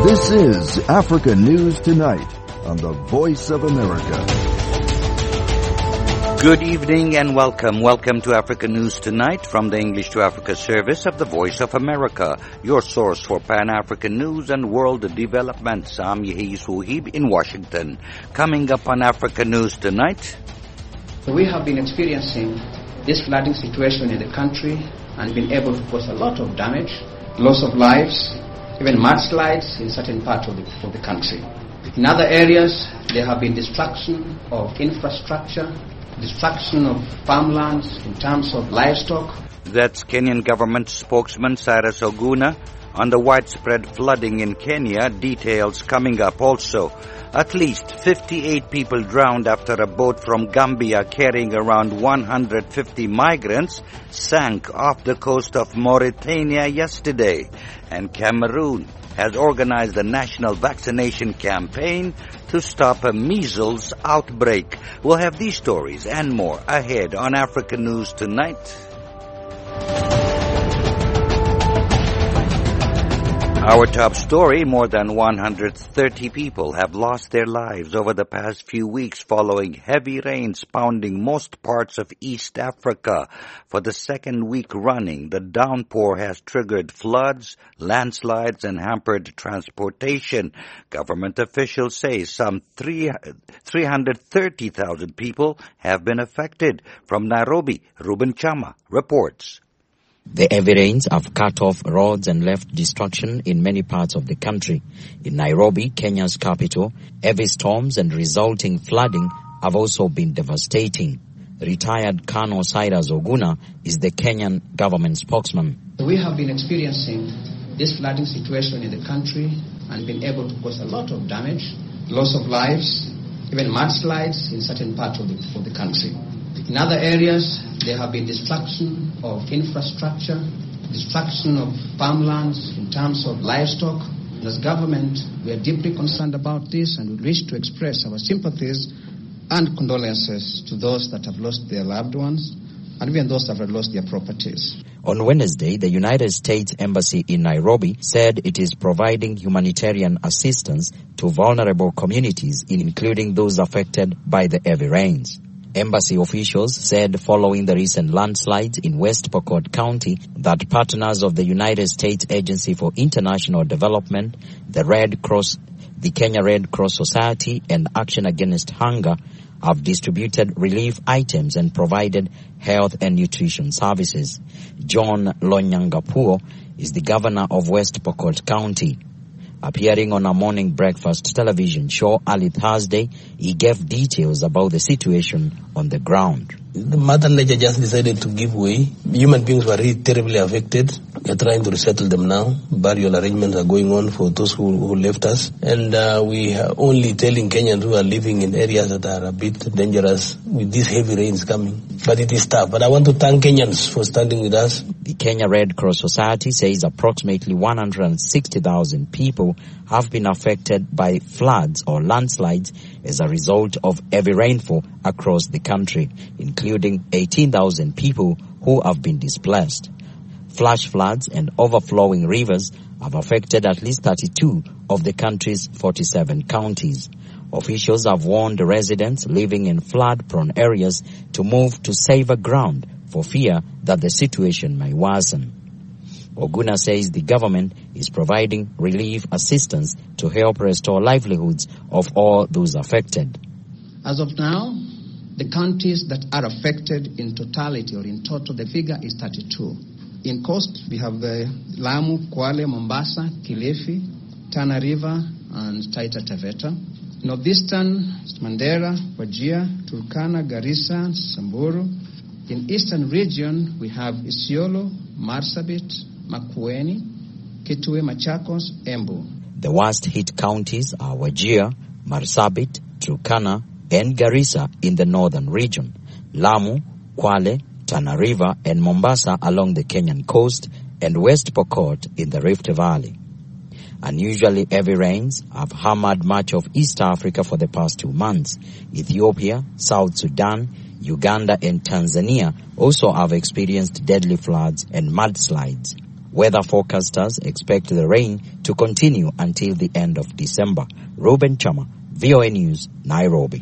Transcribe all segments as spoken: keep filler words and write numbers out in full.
This is Africa News Tonight on the Voice of America. Good evening and welcome. Welcome to Africa News Tonight from the English to Africa service of the Voice of America, your source for Pan-African news and world developments. I'm Yehis Wuhib in Washington. Coming up on Africa News Tonight. We have been experiencing this flooding situation in the country and been able to cause a lot of damage, loss of lives, even mudslides in certain parts of the, of the country. In other areas, there have been destruction of infrastructure, destruction of farmlands in terms of livestock. That's Kenyan government spokesman Cyrus Oguna on the widespread flooding in Kenya. Details coming up also. At least fifty-eight people drowned after a boat from Gambia carrying around one hundred fifty migrants sank off the coast of Mauritania yesterday. And Cameroon has organized a national vaccination campaign to stop a measles outbreak. We'll have these stories and more ahead on Africa News Tonight. Our top story, more than one hundred thirty people have lost their lives over the past few weeks following heavy rains pounding most parts of East Africa. For the second week running, the downpour has triggered floods, landslides, and hampered transportation. Government officials say some three hundred thirty thousand people have been affected. From Nairobi, Ruben Chama reports. The heavy rains have cut off roads and left destruction in many parts of the country. In Nairobi, Kenya's capital, heavy storms and resulting flooding have also been devastating. Retired Colonel Cyrus Oguna is the Kenyan government spokesman. We have been experiencing this flooding situation in the country and been able to cause a lot of damage, loss of lives, even mudslides in certain parts of the, of the country. In other areas, there have been destruction of infrastructure, destruction of farmlands in terms of livestock. As government, we are deeply concerned about this and we wish to express our sympathies and condolences to those that have lost their loved ones and even those that have lost their properties. On Wednesday, the United States Embassy in Nairobi said it is providing humanitarian assistance to vulnerable communities, including those affected by the heavy rains. Embassy officials said following the recent landslides in West Pokot County that partners of the United States Agency for International Development, the Red Cross, the Kenya Red Cross Society, and Action Against Hunger have distributed relief items and provided health and nutrition services. John Lonyangapuo is the governor of West Pokot County. Appearing on a morning breakfast television show early Thursday, he gave details about the situation on the ground. The Mother Nature just decided to give way. Human beings were really terribly affected. We are trying to resettle them now. Burial arrangements are going on for those who, who left us. And uh, we are only telling Kenyans who are living in areas that are a bit dangerous with these heavy rains coming. But it is tough. But I want to thank Kenyans for standing with us. The Kenya Red Cross Society says approximately one hundred sixty thousand people have been affected by floods or landslides as a result of heavy rainfall across the country, including eighteen thousand people who have been displaced. Flash floods and overflowing rivers have affected at least thirty-two of the country's forty-seven counties. Officials have warned residents living in flood-prone areas to move to safer ground for fear that the situation may worsen. Oguna says the government is providing relief assistance to help restore livelihoods of all those affected. As of now, the counties that are affected in totality or in total, the figure is thirty-two. In coast, we have the Lamu, Kwale, Mombasa, Kilifi, Tana River, and Taita Taveta. Northeastern, Mandera, Wajir, Turkana, Garissa, Samburu. In eastern region, we have Isiolo, Marsabit, Makueni, Kitwe, Machakos, Embu. The worst-hit counties are Wajir, Marsabit, Turkana, and Garissa in the northern region, Lamu, Kwale, Tana River, and Mombasa along the Kenyan coast, and West Pokot in the Rift Valley. Unusually heavy rains have hammered much of East Africa for the past two months. Ethiopia, South Sudan, Uganda, and Tanzania also have experienced deadly floods and mudslides. Weather forecasters expect the rain to continue until the end of December. Ruben Chama, V O A News, Nairobi.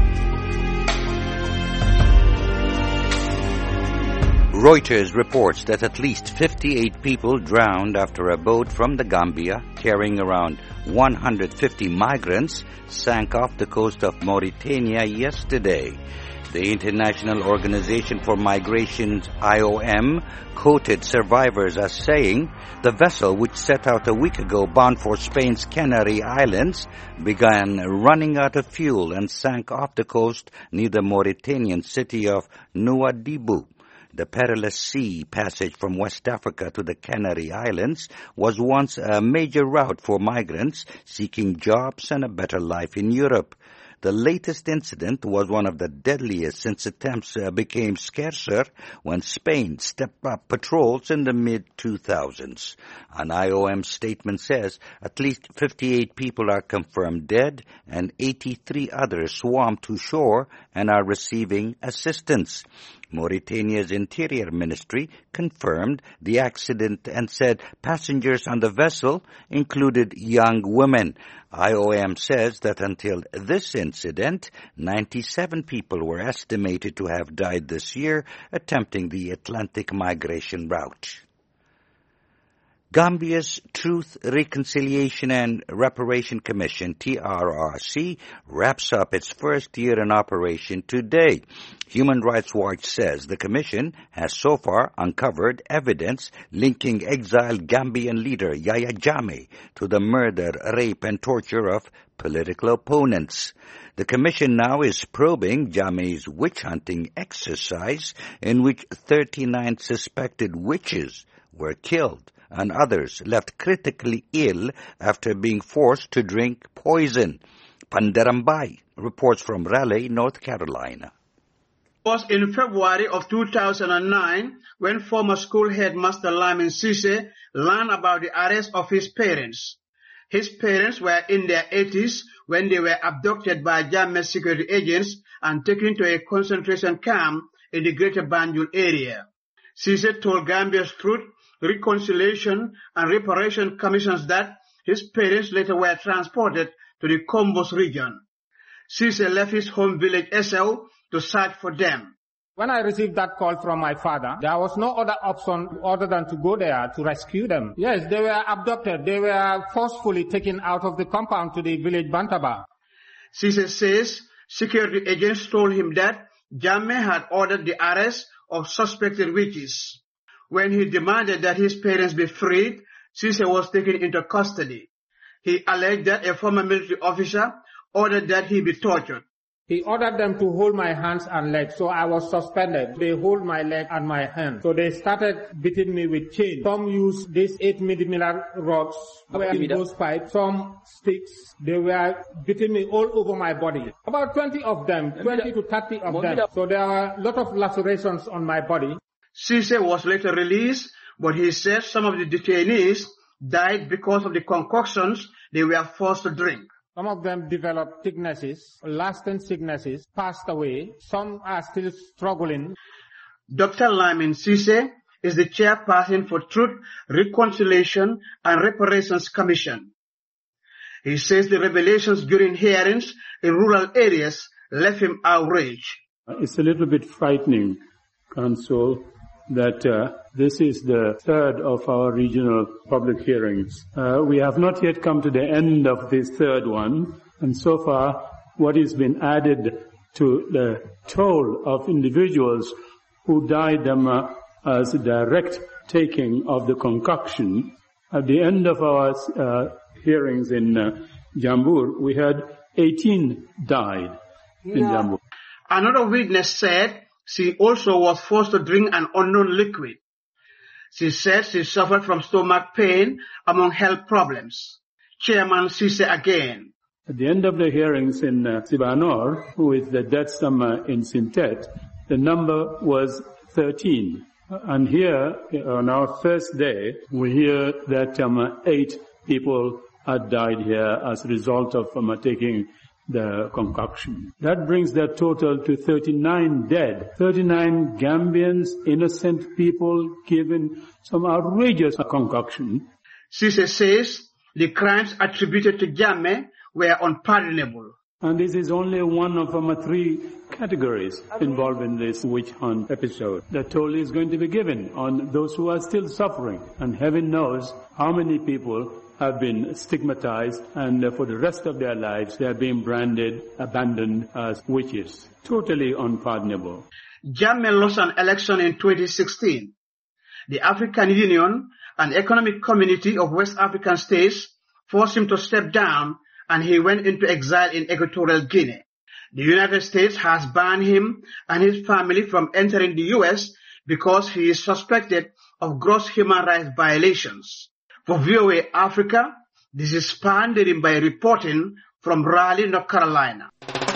Reuters reports that at least fifty-eight people drowned after a boat from the Gambia carrying around one hundred fifty migrants sank off the coast of Mauritania yesterday. The International Organization for Migration, I O M, quoted survivors as saying the vessel, which set out a week ago bound for Spain's Canary Islands, began running out of fuel and sank off the coast near the Mauritanian city of Nouadhibou. The perilous sea passage from West Africa to the Canary Islands was once a major route for migrants seeking jobs and a better life in Europe. The latest incident was one of the deadliest since attempts uh, became scarcer when Spain stepped up patrols in the mid two thousands. An I O M statement says at least fifty-eight people are confirmed dead and eighty-three others swam to shore and are receiving assistance. Mauritania's Interior Ministry confirmed the accident and said passengers on the vessel included young women. I O M says that until this incident, ninety-seven people were estimated to have died this year attempting the Atlantic migration route. Gambia's Truth, Reconciliation and Reparation Commission, T R R C, wraps up its first year in operation today. Human Rights Watch says the commission has so far uncovered evidence linking exiled Gambian leader Yahya Jammeh to the murder, rape and torture of political opponents. The commission now is probing Jammeh's witch-hunting exercise in which thirty-nine suspected witches were killed and others left critically ill after being forced to drink poison. Pandarambai reports from Raleigh, North Carolina. It was in February of two thousand nine when former school headmaster Lamin Cisse learned about the arrest of his parents. His parents were in their eighties when they were abducted by Jammeh security agents and taken to a concentration camp in the Greater Banjul area. Cisse told Gambia's Truth, Reconciliation and Reparation Commissions that his parents later were transported to the Combos region. Cisse left his home village Esau to search for them. When I received that call from my father, there was no other option other than to go there to rescue them. Yes, they were abducted. They were forcefully taken out of the compound to the village Bantaba. Cisse says security agents told him that Jammeh had ordered the arrest of suspected witches. When he demanded that his parents be freed, Cisse was taken into custody. He alleged that a former military officer ordered that he be tortured. He ordered them to hold my hands and legs, so I was suspended. They hold my leg and my hand. So they started beating me with chains. Some used these eight millimeter rods, those pipes, some sticks. They were beating me all over my body. About twenty of them, twenty to thirty of them. So there are a lot of lacerations on my body. Cisse was later released, but he said some of the detainees died because of the concoctions they were forced to drink. Some of them developed sicknesses, lasting sicknesses, passed away. Some are still struggling. Doctor Lamin Cisse is the chairperson for Truth, Reconciliation and Reparations Commission. He says the revelations during hearings in rural areas left him outraged. It's a little bit frightening, Council, that uh, this is the third of our regional public hearings. Uh, we have not yet come to the end of this third one, and so far what has been added to the toll of individuals who died um, uh, as a direct taking of the concoction. At the end of our uh, hearings in uh, Jambur, we had eighteen died yeah. in Jambur. Another witness said she also was forced to drink an unknown liquid. She said she suffered from stomach pain among health problems. Chairman Cisse again. At the end of the hearings in uh, Sibanor, with the deaths um, uh, in Sintet, the number was thirteen. And here, on our first day, we hear that um, eight people had died here as a result of um, taking the concoction. That brings their total to thirty-nine dead. thirty-nine Gambians, innocent people, given some outrageous concoction. Cisse says the crimes attributed to Jammeh were unpardonable. And this is only one of um, three categories involved in this witch hunt episode. The toll is going to be given on those who are still suffering. And heaven knows how many people have been stigmatized, and uh, for the rest of their lives they are being branded, abandoned as witches. Totally unpardonable. Jammeh lost an election in twenty sixteen. The African Union, an economic community of West African states, forced him to step down, and he went into exile in Equatorial Guinea. The United States has banned him and his family from entering the U S because he is suspected of gross human rights violations. For V O A Africa, this is Span Dirimbai reporting from Raleigh, North Carolina.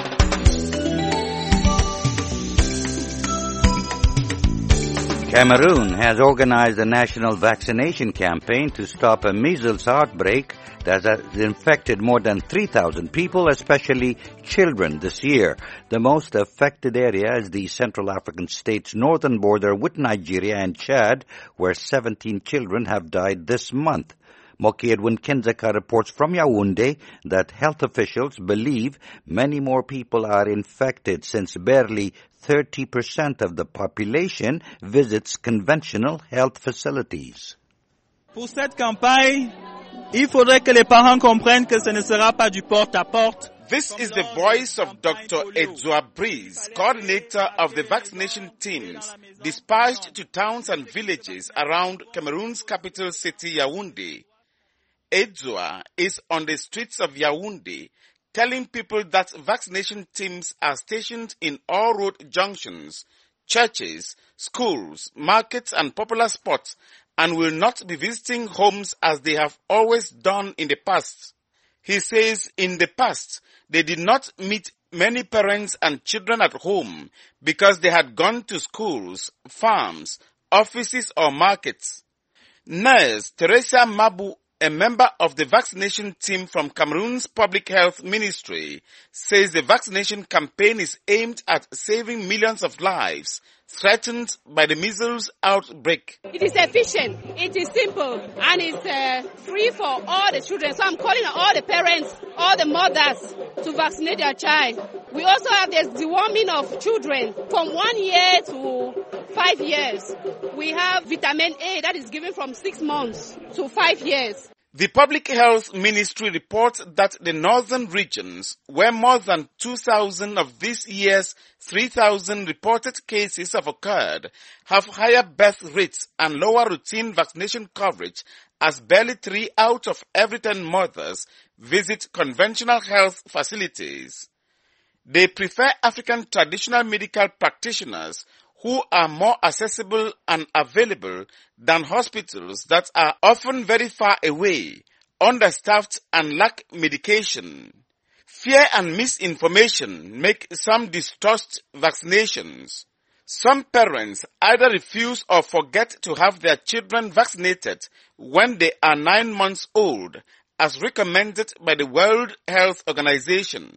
Cameroon has organized a national vaccination campaign to stop a measles outbreak that has infected more than three thousand people, especially children, this year. The most affected area is the Central African state's northern border with Nigeria and Chad, where seventeen children have died this month. Moki Edwin Kenzeka reports from Yaoundé that health officials believe many more people are infected since barely thirty percent of the population visits conventional health facilities. Pour cette campagne, il faudrait que les parents comprennent que ce ne sera pas du porte-à-porte. This is the voice of Doctor Edzua Breeze, coordinator of the vaccination teams dispatched to towns and villages around Cameroon's capital city, Yaoundé. Edzua is on the streets of Yaoundé, telling people that vaccination teams are stationed in all road junctions, churches, schools, markets and popular spots, and will not be visiting homes as they have always done in the past. He says in the past, they did not meet many parents and children at home because they had gone to schools, farms, offices or markets. Nurse Teresa Mabu, a member of the vaccination team from Cameroon's Public Health Ministry, says the vaccination campaign is aimed at saving millions of lives threatened by the measles outbreak. It is efficient, it is simple, and it's uh, free for all the children. So I'm calling on all the parents, all the mothers to vaccinate their child. We also have the deworming of children from one year to five years. We have vitamin A that is given from six months to five years. The Public Health Ministry reports that the northern regions, where more than two thousand of this year's three thousand reported cases have occurred, have higher birth rates and lower routine vaccination coverage, as barely three out of every ten mothers visit conventional health facilities. They prefer African traditional medical practitioners who are more accessible and available than hospitals that are often very far away, understaffed and lack medication. Fear and misinformation make some distrust vaccinations. Some parents either refuse or forget to have their children vaccinated when they are nine months old, as recommended by the World Health Organization.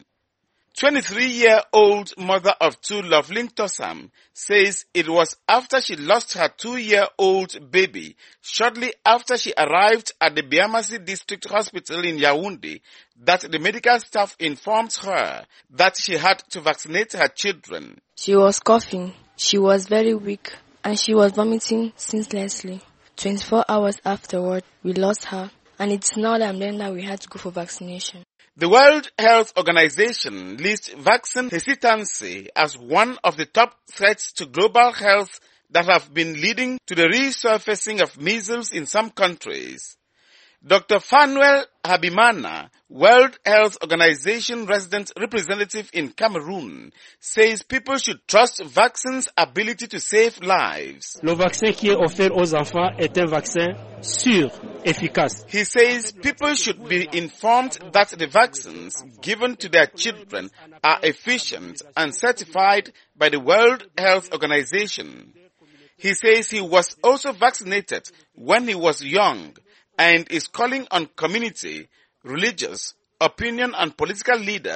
twenty-three-year-old mother of two, Lovelyn Tosam, says it was after she lost her two-year-old baby shortly after she arrived at the Biamasi District Hospital in Yaoundé that the medical staff informed her that she had to vaccinate her children. She was coughing, she was very weak, and she was vomiting ceaselessly. twenty-four hours afterward, we lost her, and it's now that then that we had to go for vaccination. The World Health Organization lists vaccine hesitancy as one of the top threats to global health that have been leading to the resurfacing of measles in some countries. Doctor Fanuel Habimana, World Health Organization resident representative in Cameroon, says people should trust vaccines' ability to save lives. Le vaccin qui est offert aux enfants est un vaccin sûr, efficace. He says people should be informed that the vaccines given to their children are efficient and certified by the World Health Organization. He says he was also vaccinated when he was young and is calling on community, religious, opinion and political leaders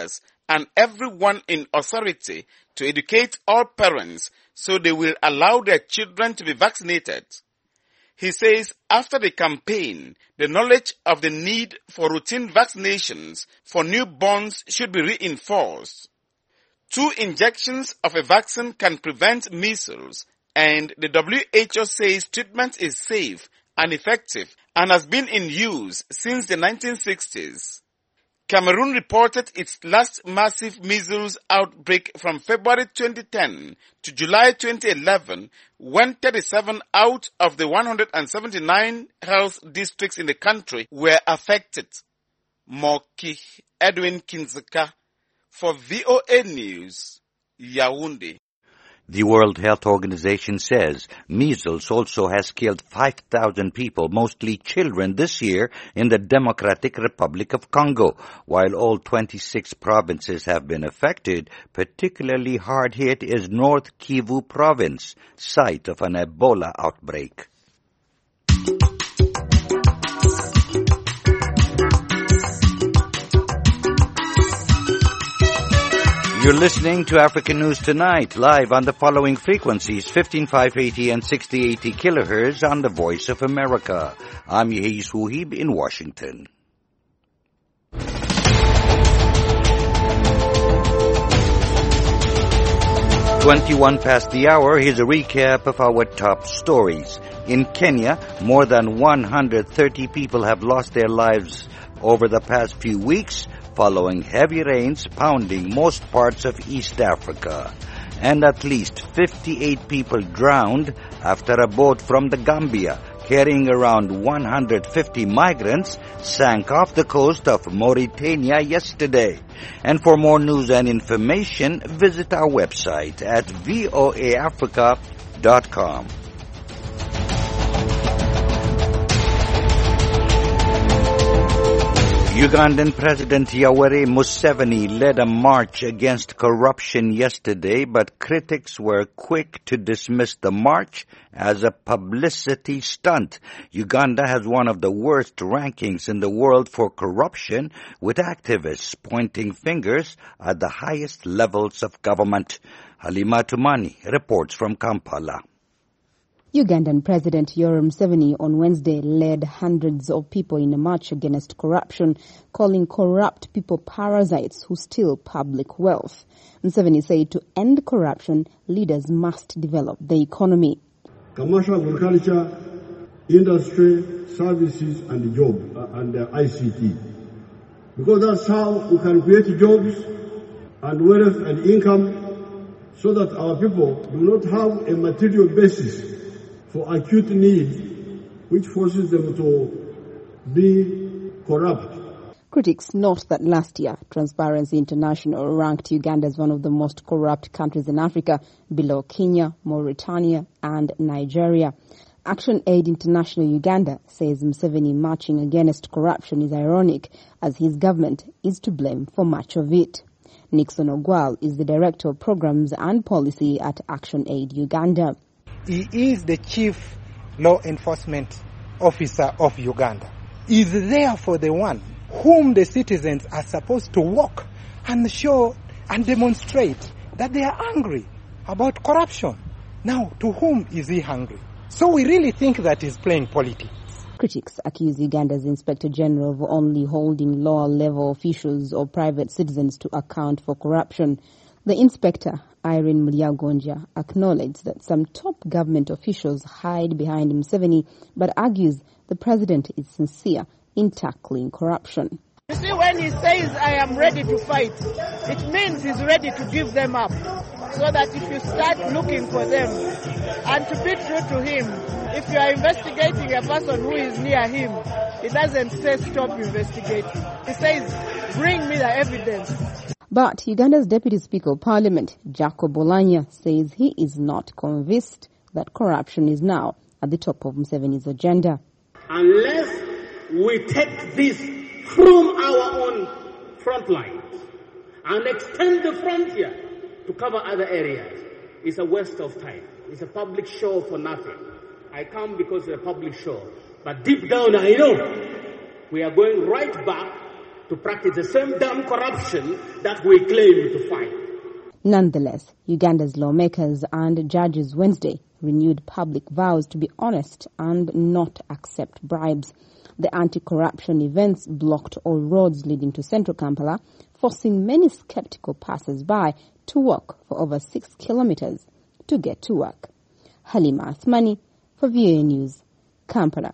and everyone in authority to educate all parents so they will allow their children to be vaccinated. He says after the campaign, the knowledge of the need for routine vaccinations for newborns should be reinforced. Two injections of a vaccine can prevent measles, and the W H O says treatment is safe and effective and has been in use since the nineteen sixties. Cameroon reported its last massive measles outbreak from February twenty ten to July twenty eleven, when thirty-seven out of the one hundred seventy-nine health districts in the country were affected. Moki Edwin Kinzeka for V O A News, Yaoundé. The World Health Organization says measles also has killed five thousand people, mostly children, this year in the Democratic Republic of Congo. While all twenty-six provinces have been affected, particularly hard hit is North Kivu province, site of an Ebola outbreak. You're listening to African News Tonight, live on the following frequencies, fifteen five eighty and sixty eighty kilohertz on the Voice of America. I'm Yehis Wuhib in Washington. twenty-one past the hour, here's a recap of our top stories. In Kenya, more than one hundred thirty people have lost their lives over the past few weeks, following heavy rains pounding most parts of East Africa. And at least fifty-eight people drowned after a boat from the Gambia carrying around one hundred fifty migrants sank off the coast of Mauritania yesterday. And for more news and information, visit our website at voa africa dot com. Ugandan President Yoweri Museveni led a march against corruption yesterday, but critics were quick to dismiss the march as a publicity stunt. Uganda has one of the worst rankings in the world for corruption, with activists pointing fingers at the highest levels of government. Halima Tumani reports from Kampala. Ugandan President Yoweri Museveni on Wednesday led hundreds of people in a march against corruption, calling corrupt people parasites who steal public wealth. Museveni said to end corruption, leaders must develop the economy. Commercial agriculture, industry, services and job uh, and uh, I C T. Because that's how we can create jobs and wealth and income so that our people do not have a material basis for acute need, which forces them to be corrupt. Critics note that last year, Transparency International ranked Uganda as one of the most corrupt countries in Africa, below Kenya, Mauritania, and Nigeria. Action Aid International Uganda says Museveni marching against corruption is ironic, as his government is to blame for much of it. Nixon Ogwal is the Director of Programs and Policy at Action Aid Uganda. He is the chief law enforcement officer of Uganda. He is therefore the one whom the citizens are supposed to walk and show and demonstrate that they are angry about corruption. Now, to whom is he angry? So we really think that he's playing politics. Critics accuse Uganda's Inspector General of only holding lower-level officials or private citizens to account for corruption. The inspector, Irene Mulyagonja, acknowledged that some top government officials hide behind Museveni, but argues the president is sincere in tackling corruption. You see, when he says, I am ready to fight, it means he's ready to give them up. So that if you start looking for them, and to be true to him, if you are investigating a person who is near him, he doesn't say stop investigating. He says, bring me the evidence. But Uganda's Deputy Speaker of Parliament, Jacob Oulanyah, says he is not convinced that corruption is now at the top of Museveni's agenda. Unless we take this from our own front lines and extend the frontier to cover other areas, it's a waste of time. It's a public show for nothing. I come because it's a public show. But deep down I know we are going right back to practice the same damn corruption that we claim to fight. Nonetheless, Uganda's lawmakers and judges Wednesday renewed public vows to be honest and not accept bribes. The anti-corruption events blocked all roads leading to central Kampala, forcing many skeptical passers-by to walk for over six kilometers to get to work. Halima Athmani for V O A News, Kampala.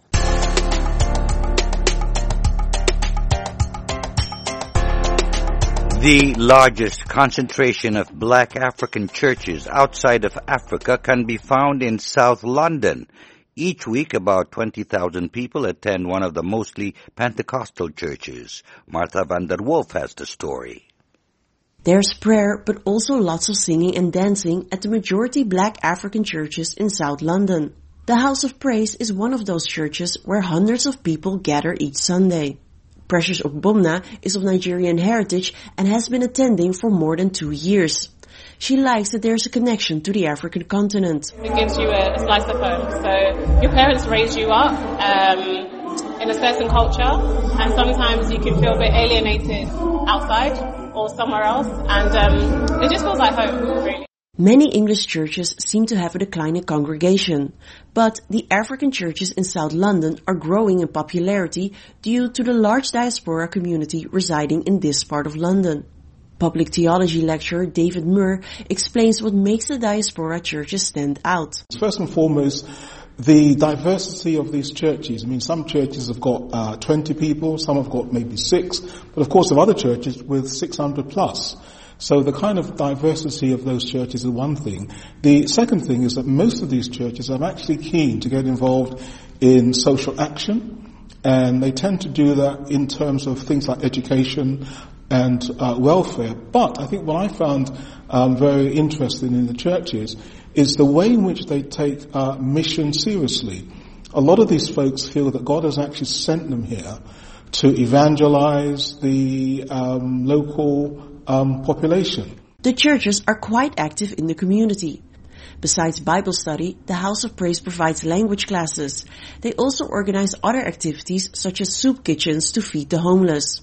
The largest concentration of black African churches outside of Africa can be found in South London. Each week, about twenty thousand people attend one of the mostly Pentecostal churches. Martha van der Wolf has the story. There's prayer, but also lots of singing and dancing at the majority black African churches in South London. The House of Praise is one of those churches where hundreds of people gather each Sunday. Precious Ogbonna is of Nigerian heritage and has been attending for more than two years. She likes that there's a connection to the African continent. It gives you a, a slice of home. So your parents raised you up um, in a certain culture, and sometimes you can feel a bit alienated outside or somewhere else, and um, it just feels like home, really. Many English churches seem to have a declining congregation, but the African churches in South London are growing in popularity due to the large diaspora community residing in this part of London. Public theology lecturer David Moore explains what makes the diaspora churches stand out. First and foremost, the diversity of these churches. I mean, some churches have got uh, twenty people, some have got maybe six, but of course there are other churches with six hundred plus. So the kind of diversity of those churches is one thing. The second thing is that most of these churches are actually keen to get involved in social action, and they tend to do that in terms of things like education and uh, welfare. But I think what I found um, very interesting in the churches is the way in which they take uh, mission seriously. A lot of these folks feel that God has actually sent them here to evangelize the um, local Um, population. The churches are quite active in the community. Besides Bible study, the House of Praise provides language classes. They also organize other activities such as soup kitchens to feed the homeless.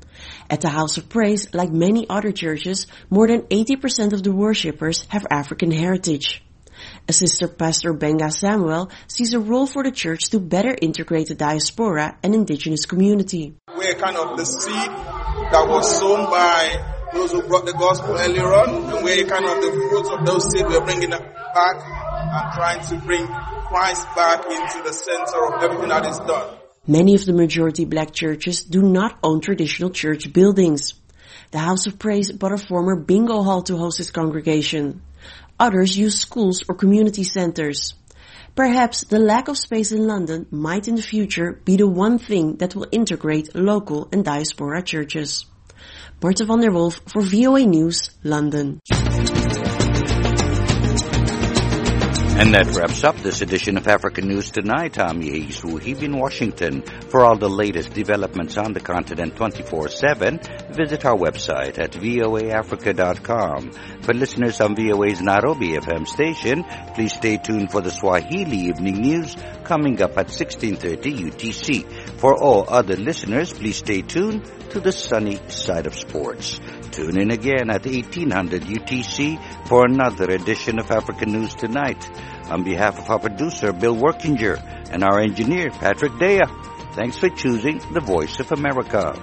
At the House of Praise, like many other churches, more than eighty percent of the worshippers have African heritage. Assistant Pastor Benga Samuel sees a role for the church to better integrate the diaspora and indigenous community. We're kind of the seed that was sown by those who brought the gospel earlier on, and we're kind of the fruits of those seeds. We're bringing it back and trying to bring Christ back into the center of everything that is done. Many of the majority black churches do not own traditional church buildings. The House of Praise bought a former bingo hall to host its congregation. Others use schools or community centers. Perhaps the lack of space in London might in the future be the one thing that will integrate local and diaspora churches. Martha van der Wolf for V O A News, London. And that wraps up this edition of African News Tonight. I'm Yehi Suhib in Washington. For all the latest developments on the continent twenty-four seven, visit our website at voa africa dot com. For listeners on V O A's Nairobi F M station, please stay tuned for the Swahili Evening News coming up at sixteen thirty U T C. For all other listeners, please stay tuned to the sunny side of sports. Tune in again at eighteen hundred U T C for another edition of African News Tonight. On behalf of our producer, Bill Workinger, and our engineer, Patrick Dea, thanks for choosing the Voice of America.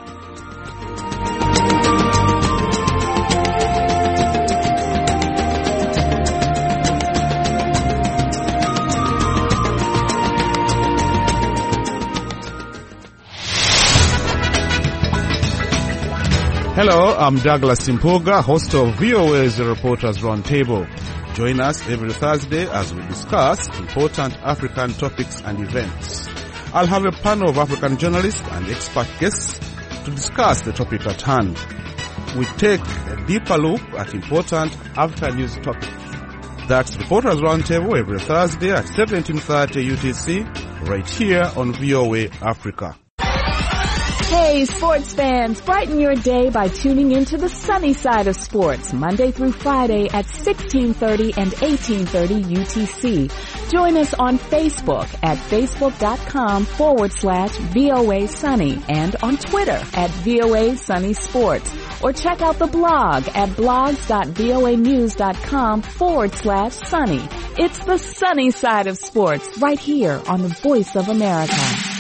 Hello, I'm Douglas Simpoga, host of V O A's Reporters Roundtable. Join us every Thursday as we discuss important African topics and events. I'll have a panel of African journalists and expert guests to discuss the topic at hand. We take a deeper look at important African news topics. That's Reporters Roundtable every Thursday at seventeen thirty U T C, right here on V O A Africa. Hey, sports fans, brighten your day by tuning into the sunny side of sports, Monday through Friday at sixteen thirty and eighteen thirty U T C. Join us on Facebook at facebook.com forward slash VOA Sunny and on Twitter at VOA Sunny Sports. Or check out the blog at blogs.voanews.com forward slash sunny. It's the sunny side of sports right here on the Voice of America.